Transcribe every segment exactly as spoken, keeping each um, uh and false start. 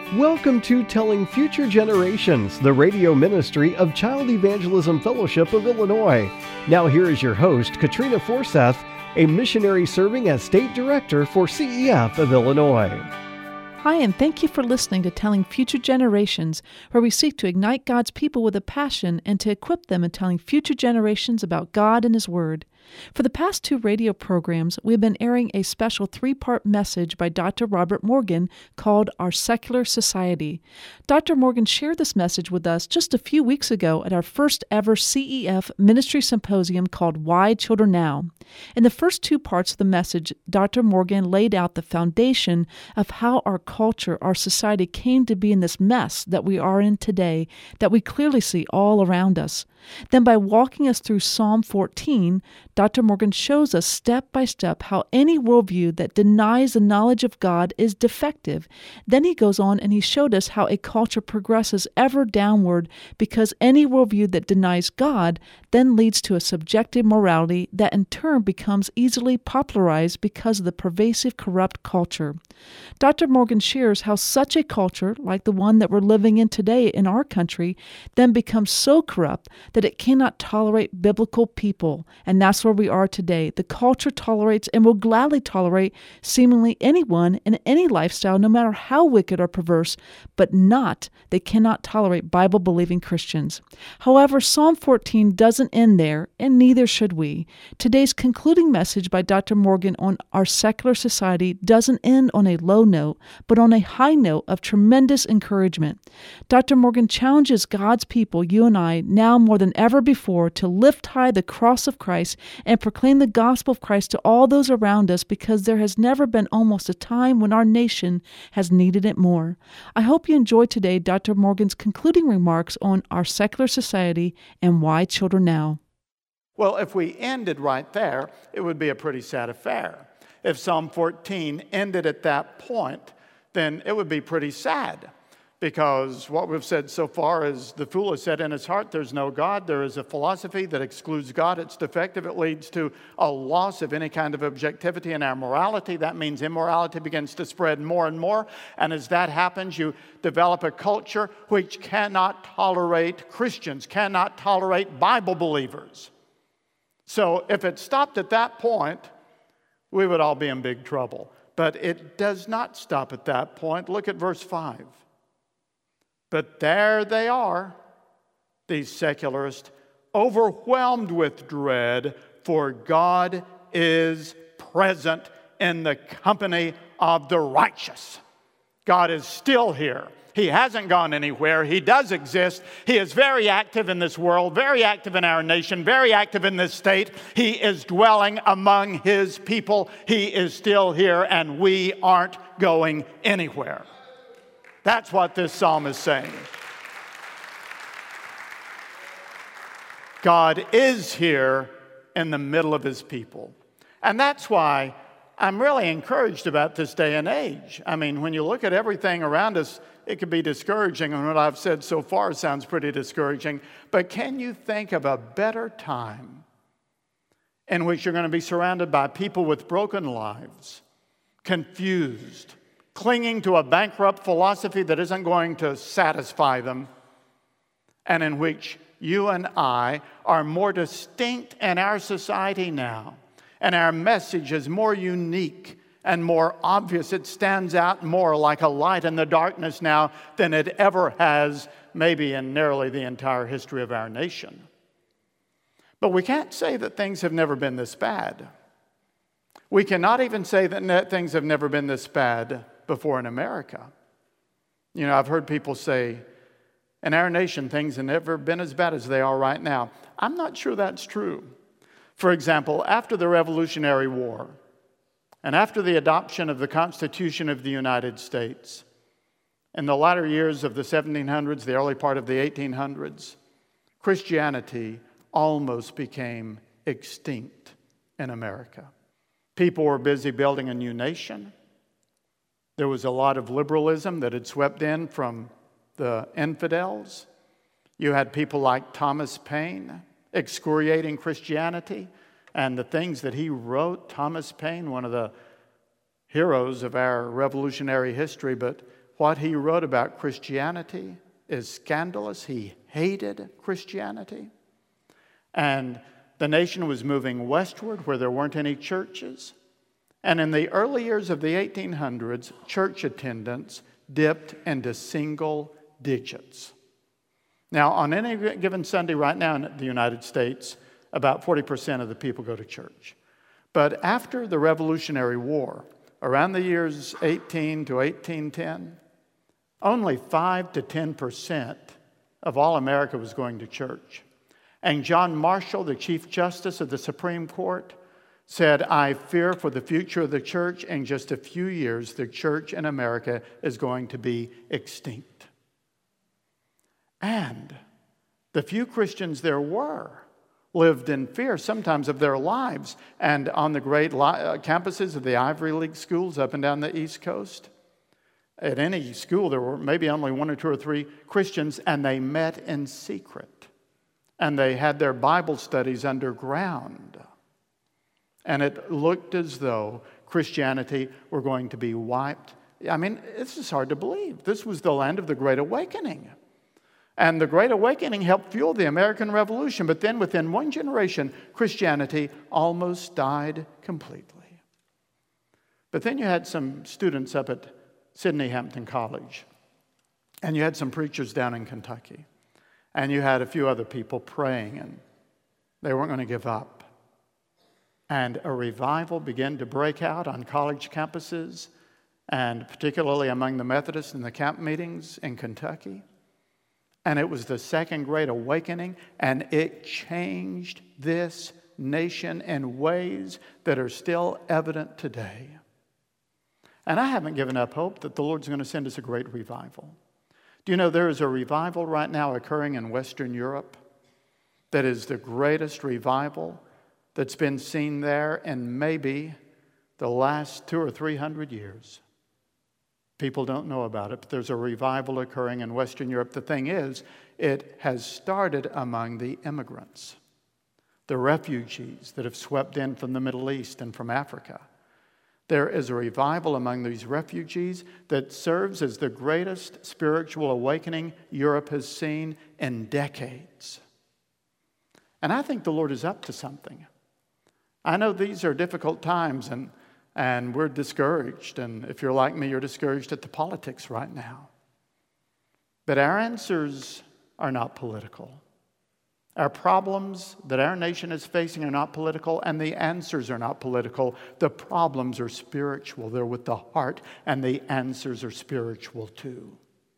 Welcome to Telling Future Generations, the radio ministry of Child Evangelism Fellowship of Illinois. Now here is your host, Katrina Forseth, a missionary serving as State Director for C E F of Illinois. Hi, and thank you for listening to Telling Future Generations, where we seek to ignite God's people with a passion and to equip them in telling future generations about God and His Word. For the past two radio programs, we have been airing a special three-part message by Doctor Robert Morgan called Our Secular Society. Doctor Morgan shared this message with us just a few weeks ago at our first ever C E F Ministry Symposium called Why Children Now. In the first two parts of the message, Doctor Morgan laid out the foundation of how our culture, our society came to be in this mess that we are in today, that we clearly see all around us. Then by walking us through Psalm fourteen, Doctor Morgan shows us step by step how any worldview that denies the knowledge of God is defective. Then he goes on and he showed us how a culture progresses ever downward because any worldview that denies God then leads to a subjective morality that in turn becomes easily popularized because of the pervasive corrupt culture. Doctor Morgan shares how such a culture, like the one that we're living in today in our country, then becomes so corrupt that it cannot tolerate biblical people. And that's where we are today. The culture tolerates and will gladly tolerate seemingly anyone in any lifestyle, no matter how wicked or perverse, but not, they cannot tolerate Bible-believing Christians. However, Psalm fourteen doesn't end there, and neither should we. Today's concluding message by Doctor Morgan on our secular society doesn't end on a low note, but on a high note of tremendous encouragement. Doctor Morgan challenges God's people, you and I, now more than ever before, to lift high the cross of Christ and proclaim the gospel of Christ to all those around us, because there has never been almost a time when our nation has needed it more. I hope you enjoyed today Doctor Morgan's concluding remarks on our secular society and why children now. Well, if we ended right there, it would be a pretty sad affair. If Psalm fourteen ended at that point, then it would be pretty sad. Because what we've said so far is the fool has said in his heart, there's no God. There is a philosophy that excludes God. It's defective. It leads to a loss of any kind of objectivity in our morality. That means immorality begins to spread more and more. And as that happens, you develop a culture which cannot tolerate Christians, cannot tolerate Bible believers. So if it stopped at that point, we would all be in big trouble. But it does not stop at that point. Look at verse five. But there they are, these secularists, overwhelmed with dread, for God is present in the company of the righteous. God is still here. He hasn't gone anywhere. He does exist. He is very active in this world, very active in our nation, very active in this state. He is dwelling among His people. He is still here, and we aren't going anywhere. That's what this psalm is saying. God is here in the middle of His people. And that's why I'm really encouraged about this day and age. I mean, when you look at everything around us, it can be discouraging, and what I've said so far sounds pretty discouraging. But can you think of a better time in which you're going to be surrounded by people with broken lives, confused, clinging to a bankrupt philosophy that isn't going to satisfy them, and in which you and I are more distinct in our society now, and our message is more unique and more obvious. It stands out more like a light in the darkness now than it ever has, maybe in nearly the entire history of our nation. But we can't say that things have never been this bad. We cannot even say that things have never been this bad before in America. You know, I've heard people say, in our nation, things have never been as bad as they are right now. I'm not sure that's true. For example, after the Revolutionary War, and after the adoption of the Constitution of the United States, in the latter years of the seventeen hundreds, the early part of the eighteen hundreds, Christianity almost became extinct in America. People were busy building a new nation. There was a lot of liberalism that had swept in from the infidels. You had people like Thomas Paine excoriating Christianity and the things that he wrote. Thomas Paine, one of the heroes of our revolutionary history, but what he wrote about Christianity is scandalous. He hated Christianity. And the nation was moving westward where there weren't any churches. And in the early years of the eighteen hundreds, church attendance dipped into single digits. Now, on any given Sunday right now in the United States, about forty percent of the people go to church. But after the Revolutionary War, around the years eighteen to eighteen ten, only five to ten percent of all America was going to church. And John Marshall, the Chief Justice of the Supreme Court, said, "I fear for the future of the church. In just a few years, the church in America is going to be extinct." And the few Christians there were lived in fear sometimes of their lives. And on the great li- uh, campuses of the Ivy League schools up and down the East Coast, at any school there were maybe only one or two or three Christians, and they met in secret. And they had their Bible studies underground. And it looked as though Christianity were going to be wiped. I mean, this is hard to believe. This was the land of the Great Awakening. And the Great Awakening helped fuel the American Revolution. But then within one generation, Christianity almost died completely. But then you had some students up at Sidney Hampton College. And you had some preachers down in Kentucky. And you had a few other people praying, and they weren't going to give up. And a revival began to break out on college campuses, and particularly among the Methodists in the camp meetings in Kentucky. And it was the Second Great Awakening, and it changed this nation in ways that are still evident today. And I haven't given up hope that the Lord's going to send us a great revival. Do you know there is a revival right now occurring in Western Europe that is the greatest revival that's been seen there in maybe the last two or three hundred years? People don't know about it, but there's a revival occurring in Western Europe. The thing is, it has started among the immigrants, the refugees that have swept in from the Middle East and from Africa. There is a revival among these refugees that serves as the greatest spiritual awakening Europe has seen in decades. And I think the Lord is up to something. I know these are difficult times, and, and we're discouraged. And if you're like me, you're discouraged at the politics right now. But our answers are not political. Our problems that our nation is facing are not political, and the answers are not political. The problems are spiritual. They're with the heart, and the answers are spiritual too.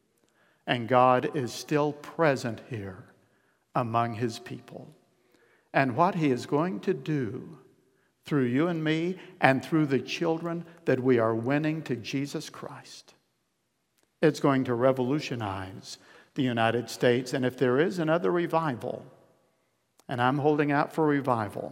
And God is still present here among His people. And what He is going to do through you and me and through the children that we are winning to Jesus Christ, it's going to revolutionize the United States. And if there is another revival, and I'm holding out for revival,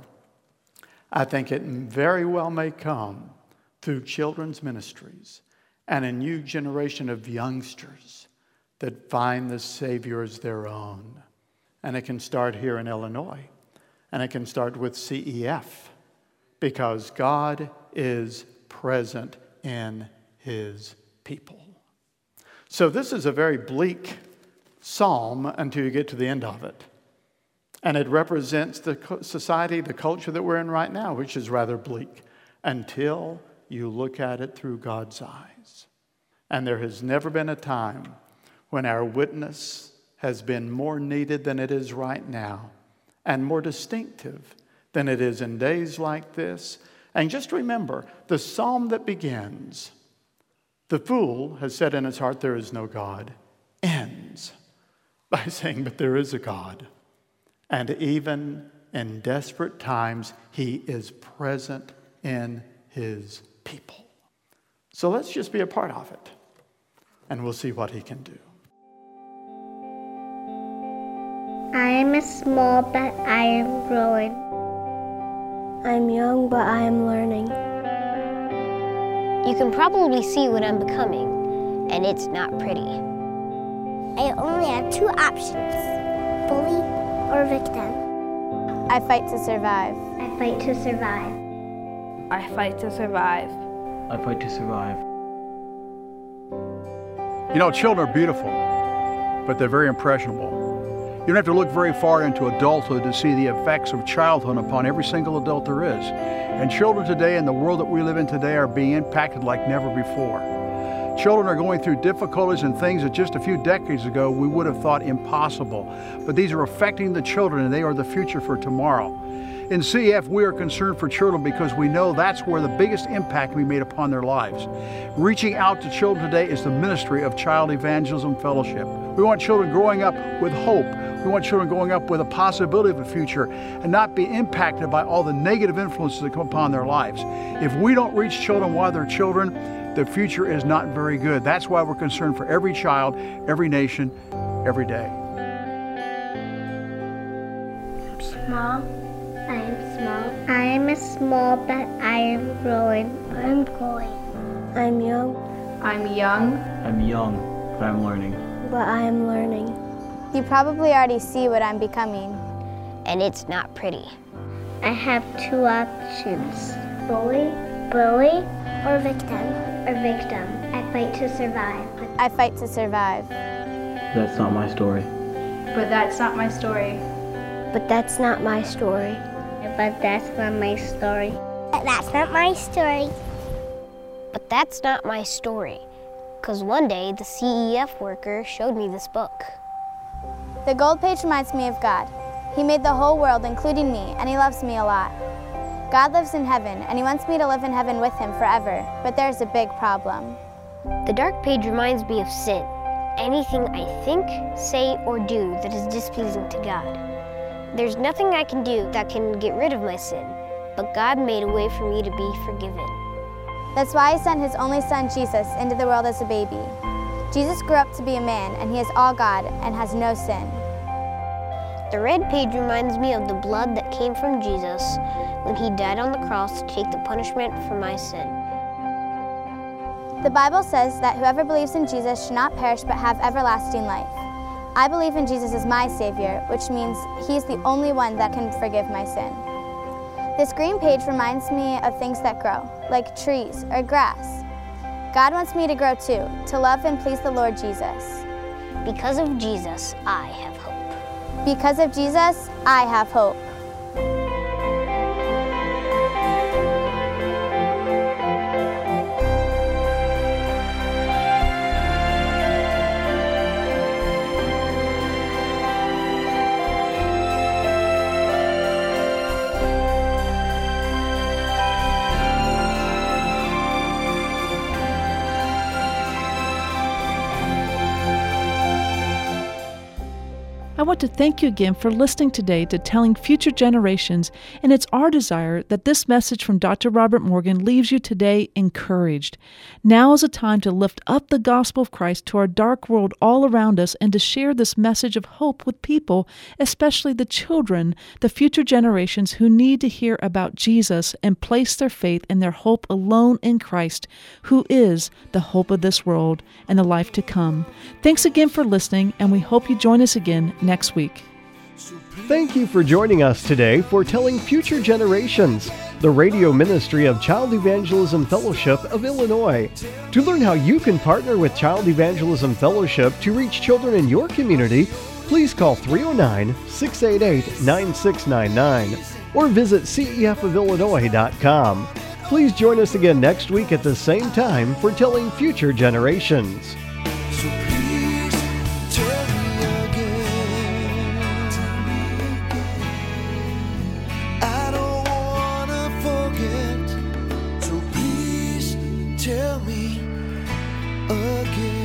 I think it very well may come through children's ministries and a new generation of youngsters that find the Savior as their own. And it can start here in Illinois. And it can start with C E F, because God is present in His people. So this is a very bleak psalm until you get to the end of it. And it represents the society, the culture that we're in right now, which is rather bleak, until you look at it through God's eyes. And there has never been a time when our witness has been more needed than it is right now, and more distinctive than it is in days like this. And just remember, the psalm that begins, "The fool has said in his heart, there is no God," ends by saying, "But there is a God. And even in desperate times, He is present in His people." So let's just be a part of it, and we'll see what He can do. I am small, but I am growing. I'm young, but I am learning. You can probably see what I'm becoming, and it's not pretty. I only have two options: bully or victim. I fight to survive. I fight to survive. I fight to survive. I fight to survive. You know, children are beautiful, but they're very impressionable. You don't have to look very far into adulthood to see the effects of childhood upon every single adult there is. And children today in the world that we live in today are being impacted like never before. Children are going through difficulties and things that just a few decades ago we would have thought impossible. But these are affecting the children, and they are the future for tomorrow. In C E F, we are concerned for children because we know that's where the biggest impact can be made upon their lives. Reaching out to children today is the ministry of Child Evangelism Fellowship. We want children growing up with hope. We want children growing up with a possibility of a future and not be impacted by all the negative influences that come upon their lives. If we don't reach children while they're children, the future is not very good. That's why we're concerned for every child, every nation, every day. I'm small. I am small. I am small, but I am growing. I'm growing. I'm young, I'm young. I'm young, but I'm learning. but I am learning. You probably already see what I'm becoming. And it's not pretty. I have two options. Bully, bully, or victim, or victim. I fight to survive. I fight to survive. That's not my story. But that's not my story. But that's not my story. But that's not my story. But that's not my story. But that's not my story. Because one day the C E F worker showed me this book. The gold page reminds me of God. He made the whole world, including me, and he loves me a lot. God lives in heaven, and he wants me to live in heaven with him forever, but there's a big problem. The dark page reminds me of sin. Anything I think, say, or do that is displeasing to God. There's nothing I can do that can get rid of my sin, but God made a way for me to be forgiven. That's why he sent his only son, Jesus, into the world as a baby. Jesus grew up to be a man, and he is all God and has no sin. The red page reminds me of the blood that came from Jesus when he died on the cross to take the punishment for my sin. The Bible says that whoever believes in Jesus should not perish but have everlasting life. I believe in Jesus as my Savior, which means he's the only one that can forgive my sin. This green page reminds me of things that grow, like trees or grass. God wants me to grow too, to love and please the Lord Jesus. Because of Jesus, I have hope. Because of Jesus, I have hope. I want to thank you again for listening today to Telling Future Generations, and it's our desire that this message from Doctor Robert Morgan leaves you today encouraged. Now is a time to lift up the gospel of Christ to our dark world all around us and to share this message of hope with people, especially the children, the future generations who need to hear about Jesus and place their faith and their hope alone in Christ, who is the hope of this world and the life to come. Thanks again for listening, and we hope you join us again next week. Thank you for joining us today for Telling Future Generations, the radio ministry of Child Evangelism Fellowship of Illinois. To learn how you can partner with Child Evangelism Fellowship to reach children in your community, please call three oh nine, six eight eight, nine six nine nine or visit C E F of Illinois dot com. Please join us again next week at the same time for Telling Future Generations. Tell me again.